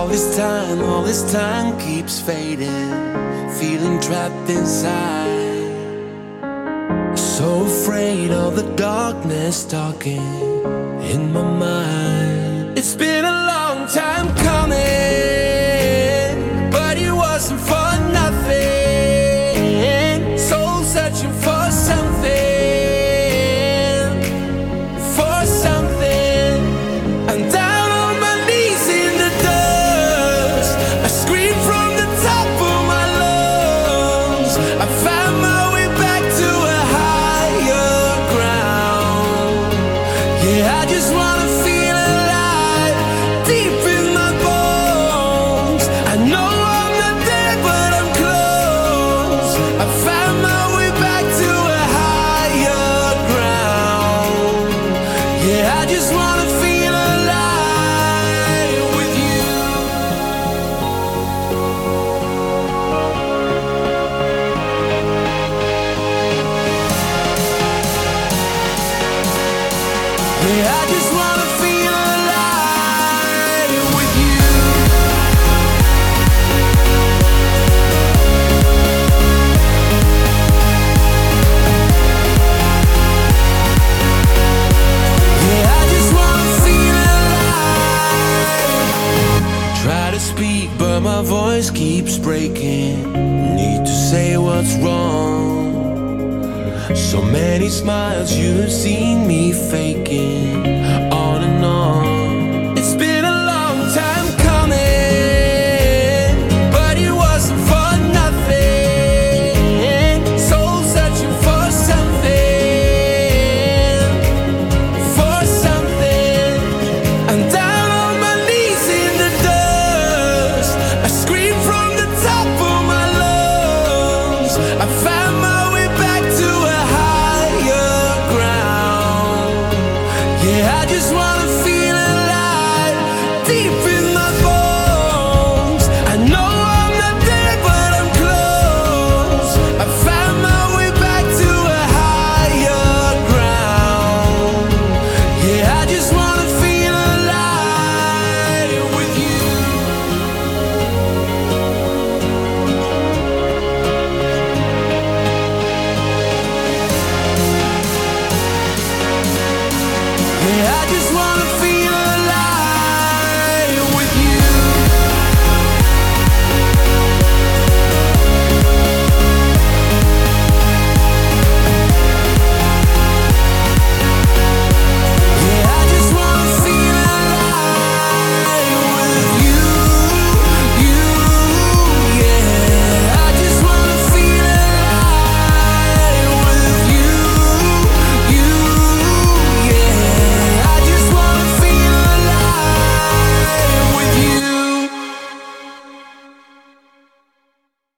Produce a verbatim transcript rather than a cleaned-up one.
All this time, all this time keeps fading, feeling trapped inside. So afraid of the darkness talking in my mind. It's been a long time coming, but it wasn't for nothing. Soul searching for something, for something. And down on my knees in the dust, I scream from the top of my lungs. I found my way back to a higher ground. Yeah, I just wanna feel alive, deep in my bones. I know I'm not there, but I'm close. I found my way back to a higher ground. Yeah, I just wanna feel alive with you. Yeah, I just wanna feel alive with you. Yeah, I just wanna feel alive. Try to speak, but my voice keeps breaking. Need to say what's wrong. So many smiles you've seen me faking, on and on.